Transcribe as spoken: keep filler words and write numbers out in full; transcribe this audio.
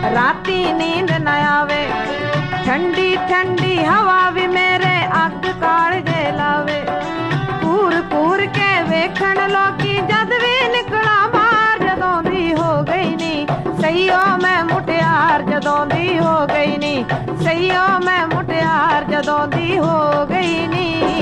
राती नींद न आवे, ठंडी ठंडी हवा भी मेरे अग कालजे लावे। कूर कूर के वेखण लोकी जद भी निकला बाहर, जदों दी हो गई नी सईओ मैं मुटियार, जदों दी हो गई नी सईओ मैं मुटियार, जदों दी हो गई नी।